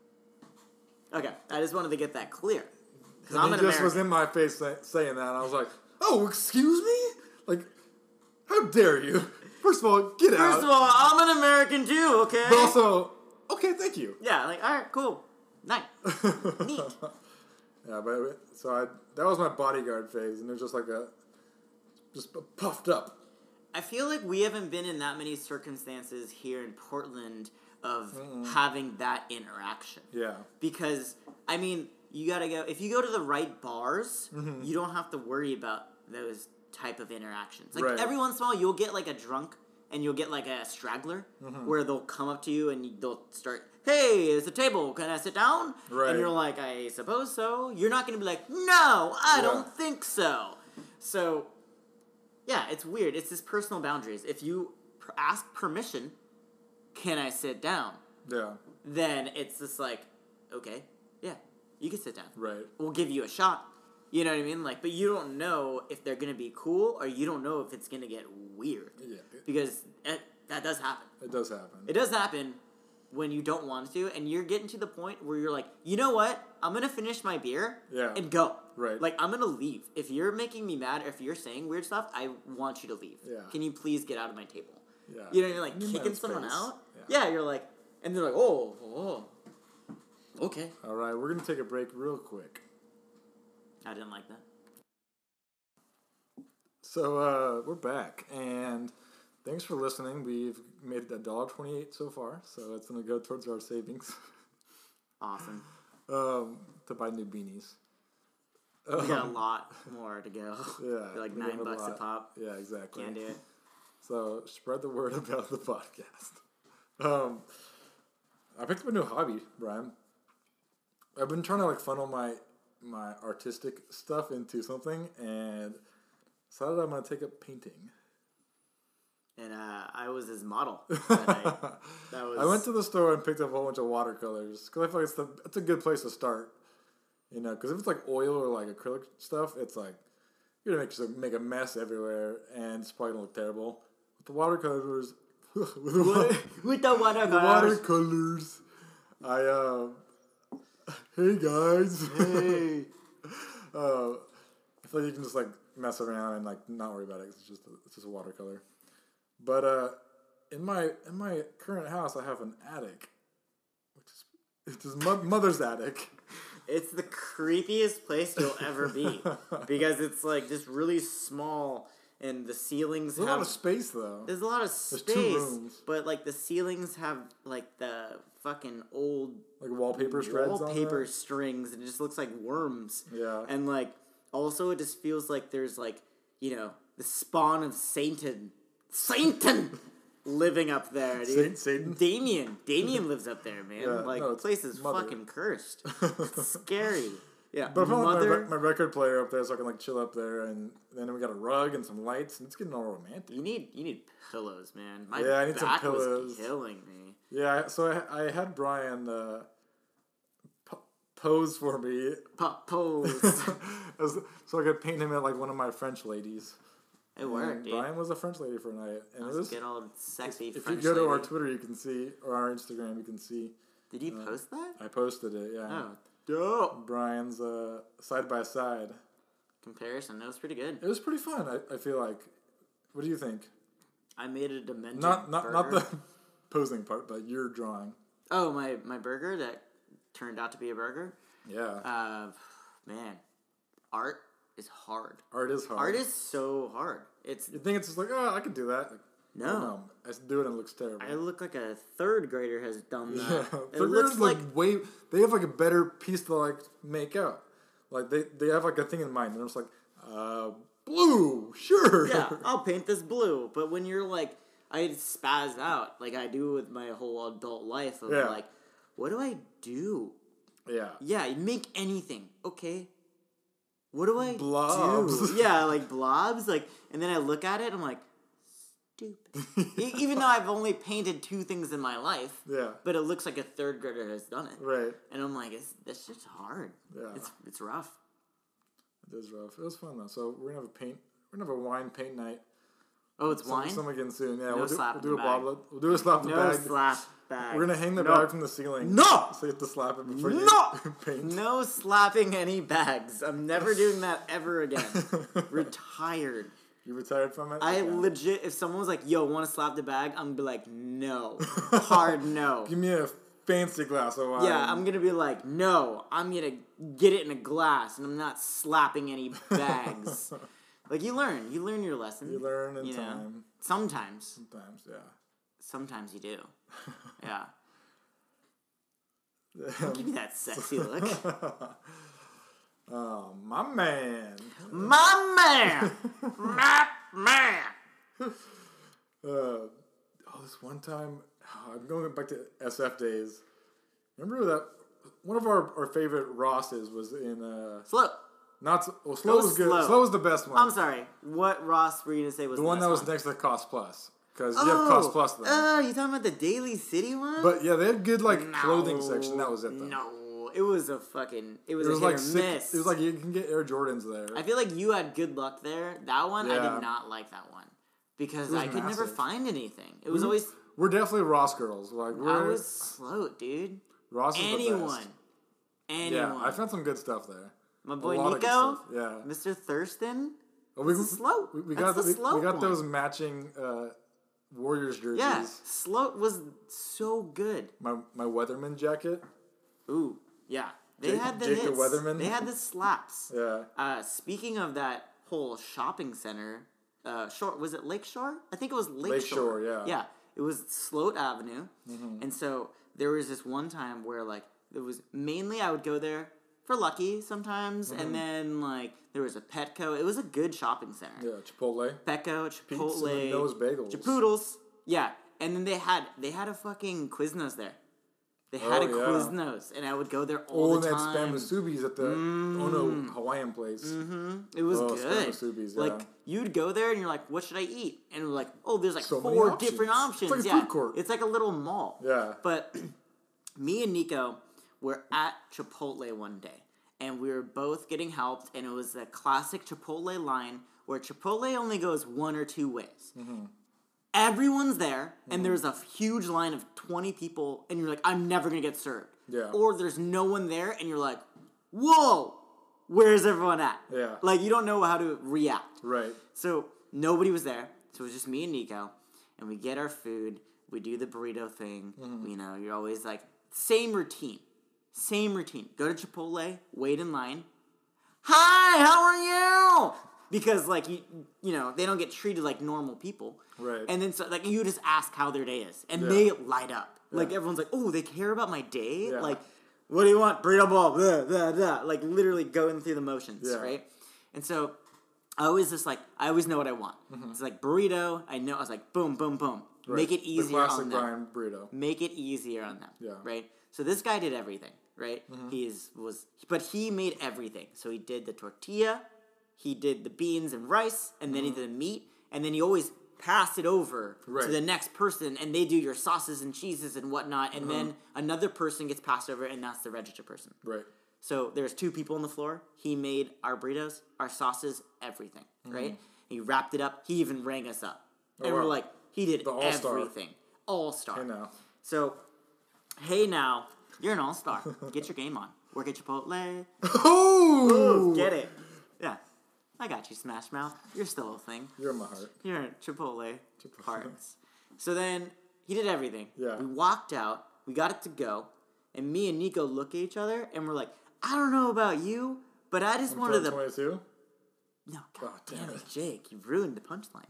Okay, I just wanted to get that clear. Because And I'm he an just American. was in my face say, saying that, and I was like, oh, excuse me? Like, how dare you? First of all, get out. First of all, I'm an American too, okay? But also, okay, thank you. yeah, like, alright, cool. Nice. Neat. Yeah, but it- so I that was my bodyguard phase, and it was just like a, just puffed up. I feel like we haven't been in that many circumstances here in Portland of having that interaction. Yeah. Because, I mean, you gotta go, if you go to the right bars, you don't have to worry about those type of interactions. Like, Right. every once in a while, you'll get, like, a drunk, and you'll get, like, a straggler, where they'll come up to you, and you- they'll start, hey, there's a table, can I sit down? Right. And you're like, I suppose so. You're not gonna be like, no, I Yeah. don't think so. So, yeah, it's weird. It's this personal boundaries. If you pr- ask permission, can I sit down? Yeah. Then it's just like, okay, yeah, you can sit down. Right. We'll give you a shot. You know what I mean? Like, but you don't know if they're gonna be cool or you don't know if it's gonna get weird Yeah. because it, that does happen. It does happen. It does happen when you don't want to, and you're getting to the point where you're like, you know what? I'm gonna finish my beer Yeah. and go. Right. Like, I'm gonna leave. If you're making me mad, or if you're saying weird stuff, I want you to leave. Yeah. Can you please get out of my table? Yeah. You know, you're like I need my kicking own someone space. out. Yeah. Yeah. You're like, and they're like, oh, oh, okay. All right, we're gonna take a break real quick. I didn't like that. So uh, we're back, and thanks for listening. We've made a dollar twenty-eight so far, so it's gonna go towards our savings Awesome. um, to buy new beanies. We got a Um, lot more to go. Yeah, They're like we nine got a bucks a lot. pop. Yeah, exactly. Can't do it. So spread the word about the podcast. Um, I picked up a new hobby, Brian. I've been trying to like funnel my my artistic stuff into something and decided I'm gonna take up painting. And uh, I was his model that night. That was... I went to the store and picked up a whole bunch of watercolors because I feel like it's, the, it's a good place to start. You know, because if it's like oil or like acrylic stuff, it's like you're gonna make just make a mess everywhere, and it's probably gonna look terrible. With the watercolors, with the, with, with the watercolors, the watercolors, I uh, hey guys, hey, uh, I feel like you can just like mess around and like not worry about it. It's just a, it's just a watercolor. But uh, in my in my current house, I have an attic, which is it's his mo- mother's attic. It's the creepiest place you'll ever be because it's like just really small, and the ceilings There's have a lot of space though. There's a lot of There's space, two rooms. But like the ceilings have like the fucking old like wallpaper shreds wallpaper on there. strings, and it just looks like worms. Yeah, and like also it just feels like there's like you know the spawn of Satan. Satan living up there, dude. Satan? Damien. Damien lives up there, man. Yeah, like, no, the place is mother. fucking cursed. It's scary. Yeah, but I found like my, mother. rec- my record player up there, so I can like chill up there, and then we got a rug and some lights, and it's getting all romantic. You need you need pillows, man. My Yeah, I need some back pillows. was killing me. Yeah, so I, I had Brian uh, po- pose for me, Pop pose. As, so I could paint him at like one of my French ladies. It worked, dude. Brian was a French lady for a night, and That it was was good old sexy If French you go to lady. our Twitter, you can see, or our Instagram, you can see. Did you uh, post that? I posted it. Yeah. Oh, dope. Brian's uh, side by side. Comparison. That was pretty good. It was pretty fun. I, I feel like. What do you think? I made a demented Not not burger. not the posing part, but your drawing. Oh, my, my burger that turned out to be a burger? Yeah. Uh, man, art is hard. Art is hard. Art is so hard. It's You think it's just like, oh, I can do that. Like, no. oh, no. I just do it and it looks terrible. I look like a third grader has done that. Yeah. It Third looks graders, like like way. They have like a better piece to like make out. Like they they have like a thing in mind. And they're just like, uh, blue, sure. yeah, I'll paint this blue. But when you're like, I spaz out like I do with my whole adult life of Yeah. like, what do I do? Yeah. Yeah, you make anything. Okay. What do I Blobs. do? Yeah, like blobs. Like, and then I look at it, I'm like, stupid. E- Even though I've only painted two things in my life, Yeah. but it looks like a third grader has done it. Right. And I'm like, it's, that's just hard. Yeah. It's it's rough. It is rough. It was fun though. So we're gonna have a paint. We're gonna have a wine paint night. Oh, it's Some, wine? some again soon. Yeah, No we'll do, slap we'll in do a the bottle. Of, we'll do a slap the No bag. slap bag. We're gonna hang the No. bag from the ceiling. No! So you have to slap it before you No! paint. No slapping any bags. I'm never doing that ever again. Retired. You retired from it? I Okay. legit, if someone was like, yo, want to slap the bag? I'm going to be like, no. Hard no. Give me a fancy glass of wine. Yeah, I'm going to be like, no. I'm going to get it in a glass, and I'm not slapping any bags. Like, you learn. You learn your lesson. You learn in you know? time. Sometimes. Sometimes, yeah. Sometimes you do. Yeah. Don't give me that sexy look. Oh, my man. My man! My man! Uh, oh, this one time, oh, I'm going back to S F days. Remember that one of our, our favorite Rosses was in uh Slow. not so- well Slow Go was good. Slow. Slow was the best one. I'm sorry. What Ross were you going to say was the the one best that was one? next to Cost Plus because you have Cost Plus there. Oh, you talking about the Daily City one? But yeah, they had good like No. clothing section. That was it though. No, it was a fucking. It was, It was a hit like or sick, miss. it was like you can get Air Jordans there. I feel like you had good luck there. That one, I Yeah. did not like that one because It was I could never massive. find anything. It was We- always. We're definitely Ross girls. Like I we're was slow, dude. Ross is the Anyone. best. Anyone. Yeah, I found some good stuff there. My A boy lot of good Nico, stuff, Yeah. Mister Thurston. Well, we, That's the slope. We, we That's got the we, slope we got one. those matching uh, Warriors jerseys. Yeah, slope was so good. My my Weatherman jacket. Ooh, yeah. They Jake- had the Jacob hits. Weatherman. They had the slaps. Yeah. Uh, speaking of that whole shopping center, uh, shore was it Lakeshore? I think it was Lakeshore. Lakeshore, yeah. Yeah, it was Sloat Avenue, Mm-hmm. and so there was this one time where like it was mainly I would go there for Lucky sometimes, Mm-hmm. and then like there was a Petco. It was a good shopping center. Yeah, Chipotle. Petco, Pete's Chipotle, and Noah's Bagels. Chipoodles. Yeah, and then they had they had a fucking Quiznos there. They had Oh, a yeah. Quiznos, and I would go there all Oh, the and time. that spam musubis at the Mm. Ono Hawaiian place. Mm-hmm. It was Oh, good. spam musubis, yeah. Like you'd go there and you're like, "What should I eat?" And we're like, "Oh, there's like So many four options. different options." It's like a yeah, food court. it's like a little mall. Yeah. But me and Nico were at Chipotle one day, and we were both getting helped, and it was the classic Chipotle line where Chipotle only goes one or two ways. Mm-hmm. Everyone's there, and there's a huge line of twenty people, and you're like, I'm never going to get served. Yeah. Or there's no one there, and you're like, whoa, where's everyone at? Yeah. Like, you don't know how to react. Right. So, nobody was there, so it was just me and Nico, and we get our food, we do the burrito thing, Mm-hmm. you know, you're always like, same routine. Same routine. Go to Chipotle, wait in line. Hi, how are you? Because, like, you you know, they don't get treated like normal people. Right. And then, so like, you just ask how their day is. And Yeah. they light up. Like, Yeah. everyone's like, oh, they care about my day? Yeah. Like, what do you want? Burrito bowl. Blah, blah, blah. Like, literally going through the motions, Yeah. right? And so, I always just, like, I always know what I want. Mm-hmm. It's like, burrito, I know. I was like, boom, boom, boom. Right. Make it The easier classic on them. Brian burrito. Make it easier on them. Yeah. Right? So this guy did everything, right? Mm-hmm. He's was but he made everything. So he did the tortilla, he did the beans and rice, and then he did the meat, and then he always passed it over Mm-hmm. Right. to the next person, and they do your sauces and cheeses and whatnot, and then another person gets passed over, and that's the register person. Right. So there's two people on the floor. He made our burritos, our sauces, everything, right? He wrapped it up. He even rang us up. And Mm-hmm. Oh, we're wow. like, he did The all-star. everything. All-star. Hey now. So, hey now, you're an all-star. Get your game on. Work at Chipotle. Oh! Ooh, get it. Yeah. I got you, Smash Mouth. You're still a thing. You're in my heart. You're at Chipotle. Chipotle. Hearts. So then, he did everything. Yeah. We walked out. We got it to go. And me and Nico look at each other, and we're like, I don't know about you, but I just wanted the... twenty-two? No, god Oh, damn, damn it, it. Jake. You ruined the punchline.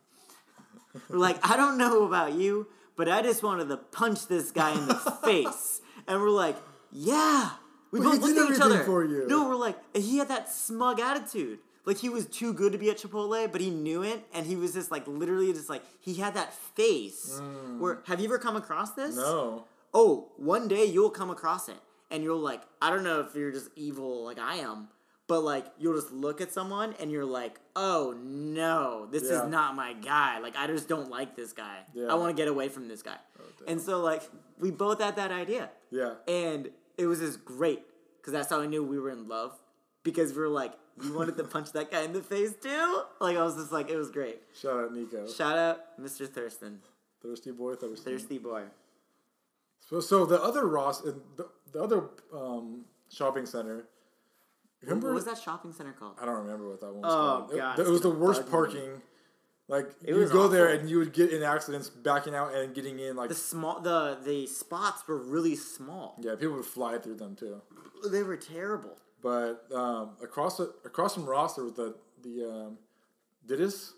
We're like, I don't know about you, but I just wanted to punch this guy in the face. And we're like, yeah. We But both he looked did at each everything other. for you. No, we're like, and he had that smug attitude. Like, he was too good to be at Chipotle, but he knew it, and he was just, like, literally just, like, he had that face. Where, have you ever come across this? No. Oh, one day you'll come across it, and you'll, like, I don't know if you're just evil like I am, but, like, you'll just look at someone, and you're like, oh, no, this Yeah. is not my guy. Like, I just don't like this guy. Yeah. I want to get away from this guy. damn. And so, like, we both had that idea. Yeah. And it was just great, because that's how I knew we were in love, because we were like, you wanted to punch that guy in the face, too? Like, I was just like, it was great. Shout out Nico. Shout out Mister Thurston. Thirsty boy, thirsty. Thirsty boy. So, so the other Ross, uh, the, the other um, shopping center. Remember? What was that shopping center called? I don't remember what that one was Oh, called. It- God, It, it's was the gonna worst bug me. parking. Like It you was would go there awful. and you would get in accidents backing out and getting in. Like The small, the the spots were really small. yeah, people would fly through them too. They were terrible. But um, across the, across from Ross there was the the um, Didis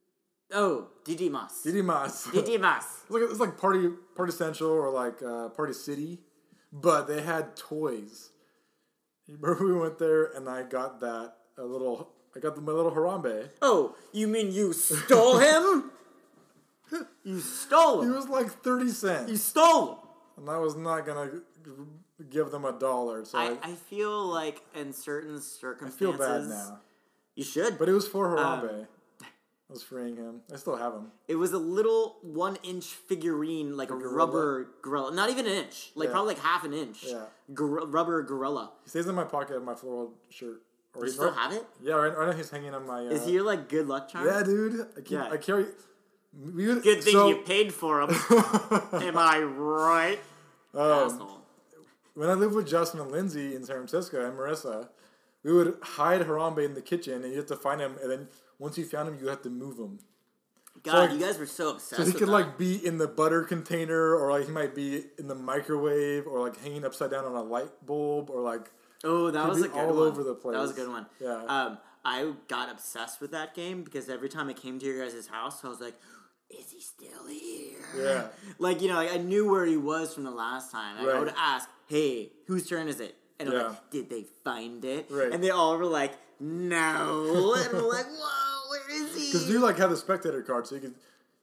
Oh, Didi Mas. Didi Mas. Didi Mas. It's like it's like Party Party Central or like uh, Party City, but they had toys. You remember we went there and I got that a little. I got the, my little Harambe. Oh, you mean you stole him? You stole He him. was like thirty You cents, stole him. and I was not gonna g- give them a dollar. So I, I, I feel like in certain I circumstances, feel bad now. You should. But it was for Um, Harambe. I was freeing him. I still have him. It was a little one-inch figurine, like a, gorilla? rubber gorilla. Not even an inch. Like Yeah. probably like half an inch. Yeah. Gor- rubber gorilla. He stays in my pocket of my floral shirt. Or You he's still right, have it? Yeah, right, right now he's hanging on my. Uh, Is he your like good luck charm? Yeah, dude. I keep. Yeah. I carry. We would, Good thing so, you paid for him. Am I right? um, Asshole. when I lived with Justin and Lindsay in San Francisco and Marissa, we would hide Harambe in the kitchen, and you have to find him. And then once you found him, you have to move him. God, like- you guys were so obsessed So he with could that. like be in the butter container, or like he might be in the microwave, or like hanging upside down on a light bulb, or like Oh, that He'd was be a good all one. over the place. That was a good one. Yeah. Um, I got obsessed with that game because every time I came to your guys' house, I was like, "Is he still here?" Yeah. Like you know, like I knew where he was from the last time. Like, I Right. would ask, "Hey, whose turn is it?" And I'm Yeah. like, "Did they find it?" Right. And they all were like, "No." And we're like, "Whoa, where is he?" because you like have the spectator card, so you could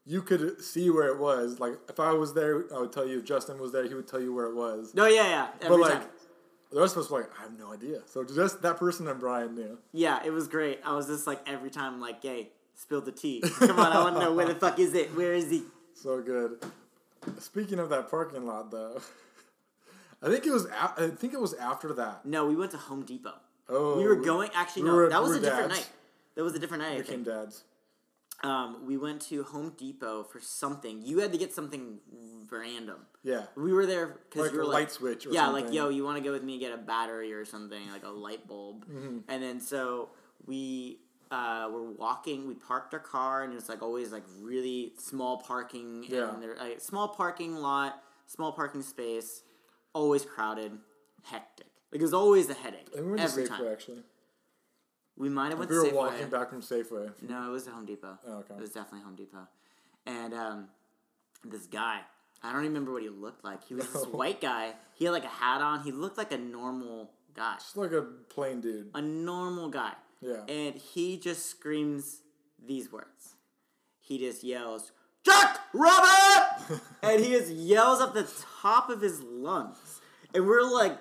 you could see where it was. Like, if I was there, I would tell you. If Justin was there, he would tell you where it was. No, yeah, yeah. Every but, like, time. the rest of us were like, I have no idea. So, just that person and Brian knew. Yeah, it was great. I was just like, every time, like, hey, spill the tea. Come on, I want to know where the fuck is it? Where is he? So good. Speaking of that parking lot, though, I think it was. A- I think it was after that. No, we went to Home Depot. Oh, we were going. Actually, we no, were, that was we a different dads. night. That was a different night. We I became think. dads. Um, we went to Home Depot for something. You had to get something random. Yeah. We were there because Like you were a like, light switch or yeah, something. like, yo, you want to go with me and get a battery or something, like a light bulb. Mm-hmm. And then so we uh, were walking. We parked our car, and it was like always like really small parking. Yeah. And there, like, small parking lot, small parking space, always crowded, hectic. Like it was always a headache. And we went every to Safeway, time. actually. We might have went We to were Safeway. walking back from Safeway. No, it was a Home Depot. Oh, okay. It was definitely Home Depot. And um, this guy, I don't remember what he looked like. He was this No. white guy. He had like a hat on. He looked like a normal guy. Just like a plain dude. A normal guy. Yeah. And he just screams these words. He just yells, Jack Rabbit! And he just yells up the top of his lungs. And we're like,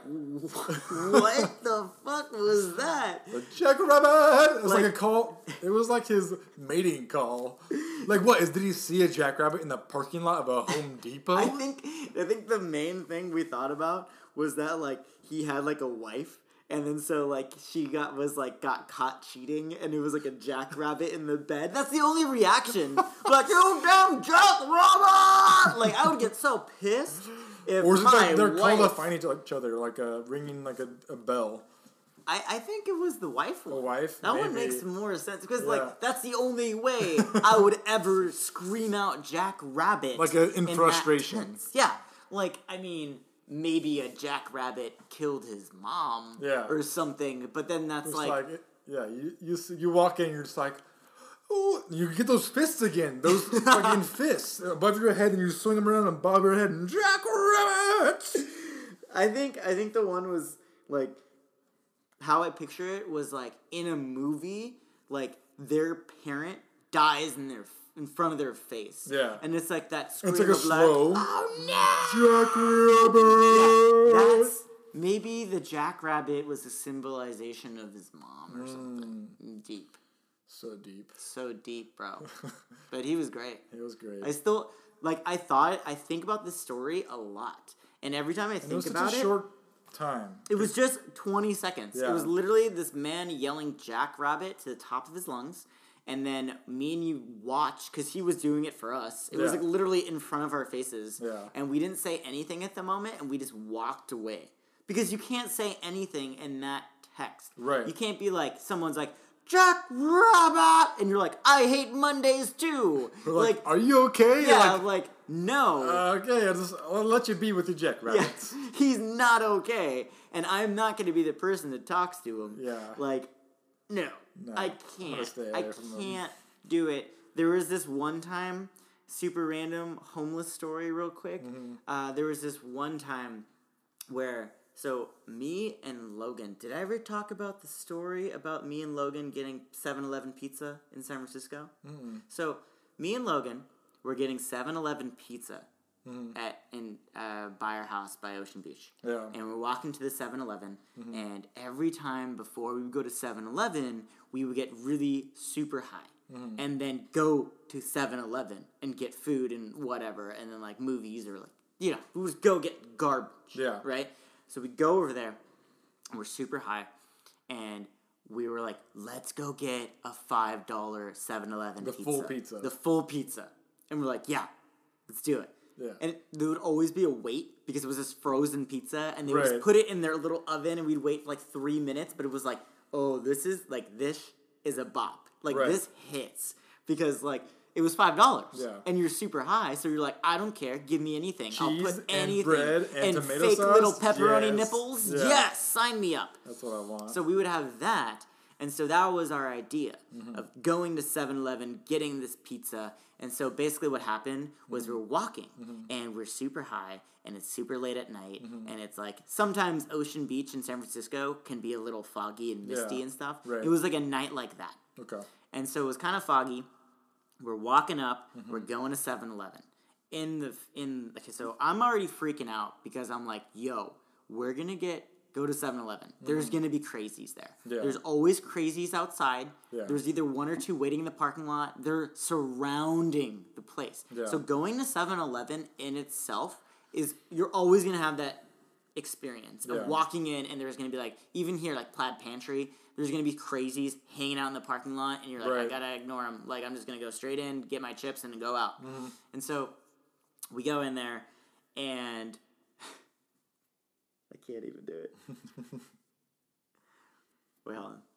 what the fuck was that? The Jackrabbit! It was like, Like- a call. It was like his mating call. Like, what? Is Did he see a jackrabbit in the parking lot of a Home Depot? I think I think the main thing we thought about was that like he had like a wife, and then so like she got was like got caught cheating, and it was like a jackrabbit in the bed. That's the only reaction. Like, you damn jackrabbit! Like I would get so pissed if Or is it my like they're wife. called to find each other, like a ringing like a, a bell? I, I think it was the wife one. A wife? That one Maybe. makes more sense because Yeah. like that's the only way I would ever scream out Jack Rabbit. Like a, in that frustration. tense. Yeah, like I mean, maybe a Jack Rabbit killed his mom. Yeah. Or something, but then that's It's like, like, it- yeah, you, you s- you walk in, you're just like, oh, you get those fists again, those fucking fists above your head, and you swing them around and bob your head, and Jackrabbit! I think I think the one was like how I picture it was like in a movie, like their parent dies in their in front of their face. Yeah. And it's like that scream It's like a of like, slow. oh no! Jackrabbit! Yeah, that's maybe the jackrabbit was a symbolization of his mom or something. Deep. So deep. So deep, bro. But he was great. It was great. I still like I thought I think about this story a lot. And every time I And it think was such about a it, short time. it was just twenty seconds. It Yeah. was literally this man yelling Jackrabbit to the top of his lungs. And then me and you watched, because he was doing it for us. It was Yeah. like literally in front of our faces. Yeah. And we didn't say anything at the moment, and we just walked away. Because you can't say anything in that text. Right. You can't be like, someone's like, Jack Rabbit! And you're like, I hate Mondays too! We're like, are you okay? You're yeah, like, like, no. uh, okay, I'll, just, I'll let you be with your yeah, jackrabbits. he's not okay. And I'm not going to be the person that talks to him. Yeah. Like, no, No, I I'm gonna can't. stay I away from them. can't do it. There was this one time, super random homeless story, real quick. Mm-hmm. Uh, there was this one time where, so me and Logan, did I ever talk about the story about me and Logan getting seven eleven pizza in San Francisco? Mm-mm. So me and Logan were getting seven eleven pizza Mhm. at in uh, by our house by Ocean Beach. Yeah. And we're walking to the seven eleven, Mm-hmm. and every time before we would go to seven eleven, we would get really super high. Mm-hmm. And then go to seven eleven and get food and whatever, and then like movies or like, you know, we would just go get garbage. Yeah. Right? So we go over there, and we're super high, and we were like, let's go get a five dollar seven eleven The pizza. full pizza. The full pizza. And we're like, yeah, let's do it. Yeah. And there would always be a wait because it was this frozen pizza, and they would Right. just put it in their little oven, and we'd wait for like three minutes. But it was like, oh, this is like this is a bop. Like Right. this hits because like it was five dollars. Yeah. And you're super high, so you're like, I don't care, give me anything. I'll Cheese put and anything bread and tomato fake sauce? little pepperoni Yes. nipples. Yeah. Yes, sign me up. That's what I want. So we would have that. And so that was our idea Mm-hmm. of going to seven eleven, getting this pizza. And so basically what happened was Mm-hmm. we we're walking and we're super high and it's super late at night. Mm-hmm. And it's like sometimes Ocean Beach in San Francisco can be a little foggy and misty Yeah, and stuff. right. It was like a night like that. Okay. And so it was kind of foggy. we're walking up. Mm-hmm. We're going to seven eleven. In the in okay, so I'm already freaking out because I'm like, yo, we're gonna get go to seven eleven. Mm-hmm. There's gonna be crazies there. Yeah. There's always crazies outside. Yeah. There's either one or two waiting in the parking lot. They're surrounding the place. Yeah. So going to seven eleven in itself is you're always gonna have that experience of yeah. walking in, and there's gonna be like, even here, like Plaid Pantry, there's gonna be crazies hanging out in the parking lot, and you're like, right. I gotta ignore them. Like, I'm just gonna go straight in, get my chips, and then go out. Mm-hmm. And so we go in there, and I can't even do it. Wait, hold on.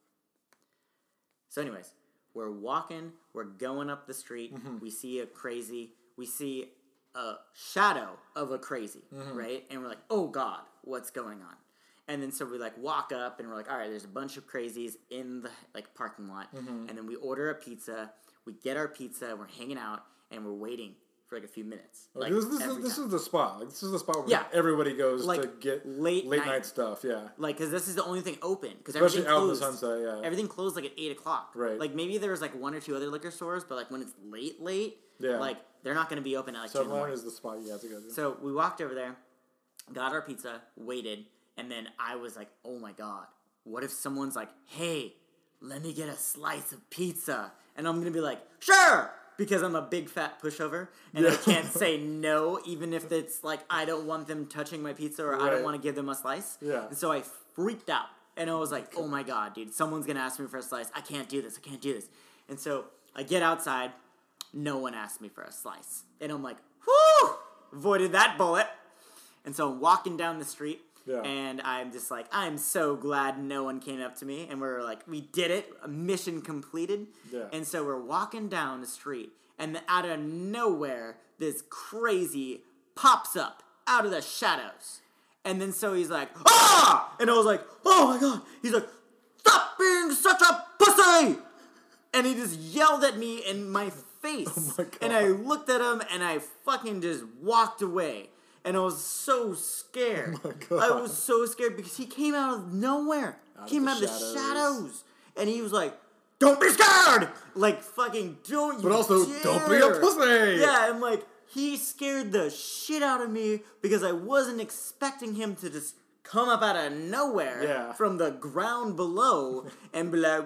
So, anyways, we're walking, we're going up the street, mm-hmm. we see a crazy, we see a shadow of a crazy, mm-hmm. right? And we're like, oh God, what's going on? And then so we like walk up and we're like, all right, there's a bunch of crazies in the like parking lot. Mm-hmm. And then we order a pizza, we get our pizza, we're hanging out, and we're waiting for like a few minutes. Like, like this, this, is, this is the spot. Like, this is the spot where yeah. everybody goes like, to get late, late night. night stuff. Yeah, like because this is the only thing open. Because especially everything out closed, in the sunset. Yeah, everything closed like at eight o'clock. Right. Like maybe there was like one or two other liquor stores, but like when it's late, late, yeah, like they're not going to be open at like so two in the morning. is the spot you have to go to. So we walked over there, got our pizza, waited, and then I was like, oh my God, what if someone's like, hey, let me get a slice of pizza, and I'm gonna be like, sure. Because I'm a big fat pushover, and yeah. I can't say no, even if it's like I don't want them touching my pizza or right. I don't want to give them a slice. Yeah. And so I freaked out, and I was like, oh my God, dude, someone's going to ask me for a slice. I can't do this. I can't do this. And so I get outside. No one asked me for a slice. And I'm like, whoo, avoided that bullet. And so I'm walking down the street. Yeah. And I'm just like, I'm so glad no one came up to me. And we're like, we did it. A mission completed. Yeah. And so we're walking down the street. And out of nowhere, this crazy pops up out of the shadows. And then so he's like, ah! And I was like, oh my God. He's like, stop being such a pussy! And he just yelled at me in my face. Oh my God. And I looked at him and I fucking just walked away. And I was so scared. Oh my God. I was so scared because he came out of nowhere. Out came out of the shadows. shadows. And he was like, don't be scared! Like, fucking, don't you But also, dare. Don't be a pussy! Yeah, and like, he scared the shit out of me because I wasn't expecting him to just come up out of nowhere yeah. from the ground below and be like,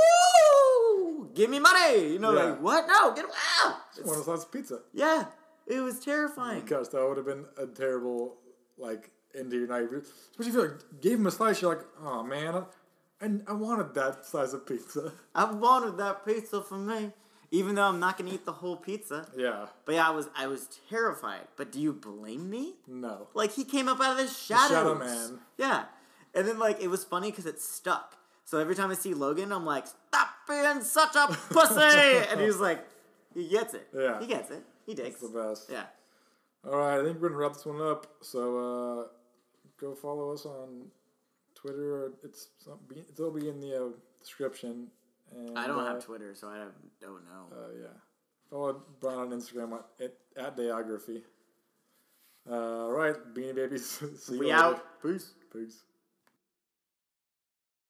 woo! Give me money! You know, yeah. like, what? No, get out! It's one of those pizza. Yeah. It was terrifying. Because that would have been a terrible, like, end of your night. Especially if you like, gave him a slice, you're like, oh man, I, I wanted that slice of pizza. I wanted that pizza for me, even though I'm not gonna eat the whole pizza. Yeah. But yeah, I was I was terrified. But do you blame me? No. Like he came up out of the shadows. The Shadow Man. Yeah, and then like it was funny because it stuck. So every time I see Logan, I'm like, stop being such a pussy, and he's like, he gets it. Yeah. He gets it. He digs. That's the best. Yeah. All right, I think we're gonna wrap this one up. So uh, go follow us on Twitter. It's it'll be in the uh, description. And, I don't uh, have Twitter, so I don't, don't know. Uh, yeah. Follow Brian on Instagram at, at Dayography. Uh, all right, Beanie Babies. See we you out. Later. Peace. Peace.